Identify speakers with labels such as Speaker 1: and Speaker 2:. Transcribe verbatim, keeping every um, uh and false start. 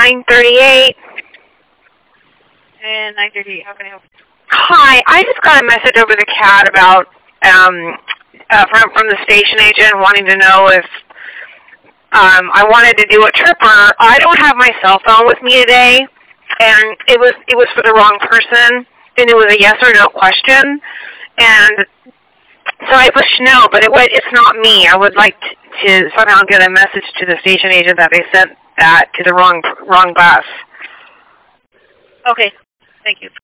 Speaker 1: nine thirty-eight.
Speaker 2: And nine thirty-eight, how can I help you?
Speaker 1: Hi, I just got a message over the cat about um, uh, from from the station agent wanting to know if um, I wanted to do a tripper. I don't have my cell phone with me today, and it was it was for the wrong person, and it was a yes or no question, and so I pushed no, but it was, it's not me. I would like to, to somehow get a message to the station agent that they sent that to the wrong wrong bus.
Speaker 2: Okay, thank you.